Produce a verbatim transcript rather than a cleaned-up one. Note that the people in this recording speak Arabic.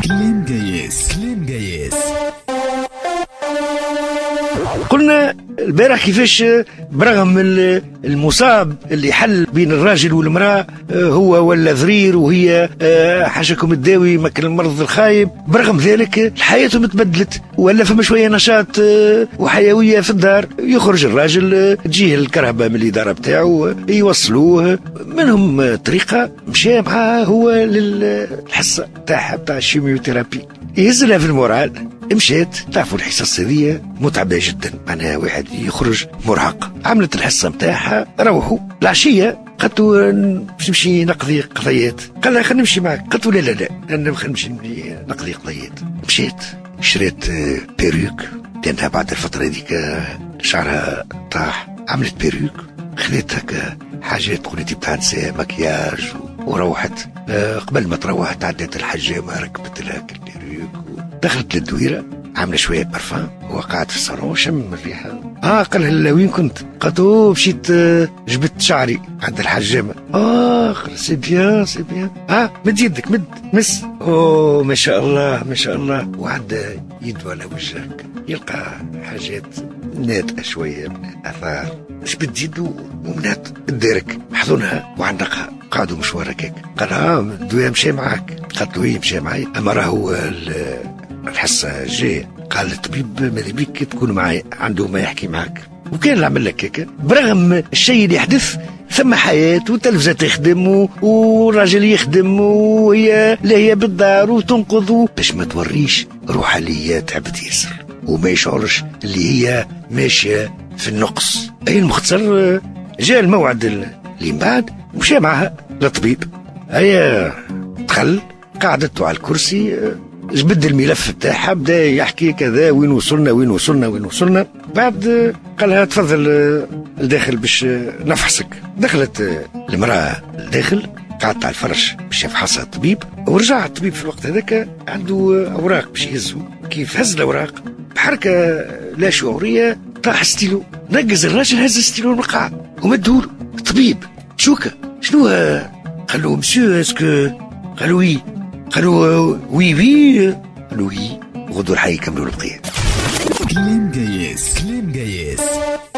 كليم جايز كليم جايز. قلنا البارح كيفاش برغم المصاب اللي حل بين الراجل والمرأة هو ولا ذرير وهي حاشاكم الداوي مكان المرض الخايب، برغم ذلك حياتهم تبدلت ولا فما شوية نشاط وحيوية في الدار. يخرج الراجل تجيه الكرهبة من الإدارة بتاعه يوصلوه، منهم طريقة مشى معاه هو للحصة تاعها تاع الشيميوثيرابي، يهز لها في المورال. مشيت، تعرفوا الحصص هذه متعبة جدا، معناها واحد يخرج مرهق. عملت الحصة متاعها، روحوا العشية قلت باش نمشي نقضي قضيات، قال لها خلينا نمشي معك. قلت لا لا لا انا خلينا نمشي نقضي قضيات. مشيت شريت بيروك لانها بعد الفترة هذيك شعرها طاح، عملت بيروك، خذيت هكا حاجات قولتي بتاع نساء مكياج وروحت. قبل ما تروح تعديت الحجامة ركبت لها البيروك، دخلت للدويرة عامله شويه برفان، وقعت في الصالون شم الريحه. اه قال لها وين كنت؟ قالت له مشيت جبت شعري عند الحجامه. اه سي بيان سي بيان. اه مد يدك مد مس. اوه ما شاء الله ما شاء الله. وعد يده على وجهك يلقى حاجات ناتئه شويه من الاثار، جبت يده ومنات الديرك حضنها وعنقها، قعدوا مشوار هكاك. قال اه الدواء مشى معاك؟ قالت له ايه مشى معي، اما راهو الحصة جاي. قال الطبيب ماذا بيك تكون معي، عنده ما يحكي معك. وكان اللي عمل لك هيك، برغم الشيء اللي يحدث ثم حياة، والتلفزة تخدم والراجل يخدم وهي لاهية بالدار وتنقذ، باش ما توريش روحها اللي هي تعبت ياسر وما يشعرش اللي هي ماشية في النقص. اي المختصر جاء الموعد اللي من بعد مشى معها للطبيب. هيا دخل قعدته على الكرسي، جبد الملف بتاعها، بدا يحكي كذا وين وصلنا وين وصلنا وين وصلنا. بعد قالها تفضل الداخل باش نفحصك. دخلت المرأة الداخل، قعدت على الفرش باش يفحصها الطبيب، ورجع الطبيب في الوقت هذاك عنده اوراق باش يهزهم. كيف هز الاوراق بحركة لا شعورية طاح ستيلو، نقز الراجل هز ستيلو المقعد ومدهوله. الطبيب شوكا شنو؟ قالوا مسيو اسكو؟ قالوا وي. قالوا وي وي. قالوا وي. وغدوا الحي يكملوا البقية. كليم جايز كليم جايز.